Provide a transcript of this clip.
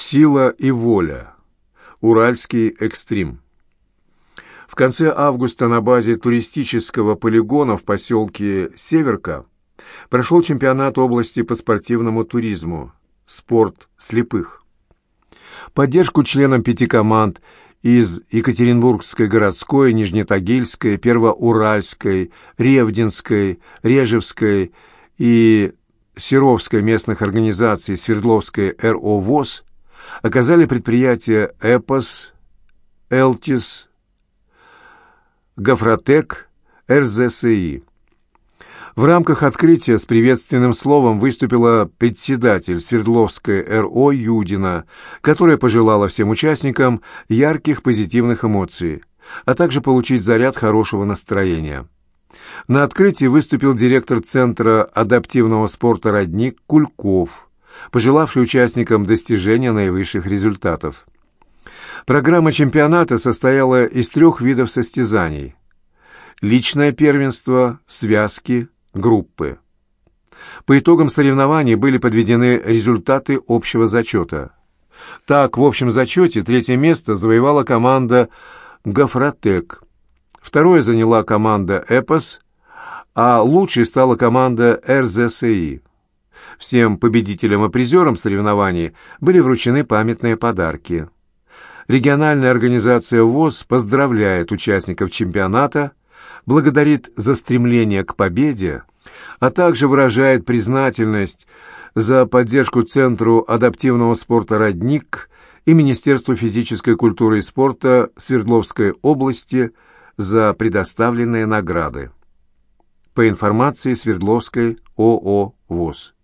Сила и воля. Уральский экстрим. В конце августа на базе туристического полигона в поселке Северка прошел чемпионат области по спортивному туризму «Спорт слепых». Поддержку членам 5 команд из Екатеринбургской городской, Нижнетагильской, Первоуральской, Ревдинской, Режевской и Серовской местных организаций Свердловской РО ВОС оказали предприятия «Эпос», «Элтис», «Гофротек», РЗСИ. В рамках открытия с приветственным словом выступила председатель Свердловской РО Юдина, которая пожелала всем участникам ярких позитивных эмоций, а также получить заряд хорошего настроения. На открытии выступил директор Центра адаптивного спорта «Родник» Кульков, пожелавший участникам достижения наивысших результатов. Программа чемпионата состояла из 3 видов состязаний: личное первенство, связки, группы. По итогам соревнований были подведены результаты общего зачета. Так, в общем зачете 3-е место завоевала команда «Гофротек», 2-е заняла команда «Эпос», а лучшей стала команда РЗСИ. Всем победителям и призерам соревнований были вручены памятные подарки. Региональная организация ВОС поздравляет участников чемпионата, благодарит за стремление к победе, а также выражает признательность за поддержку Центру адаптивного спорта «Родник» и Министерству физической культуры и спорта Свердловской области за предоставленные награды. По информации Свердловской ООО ВОС.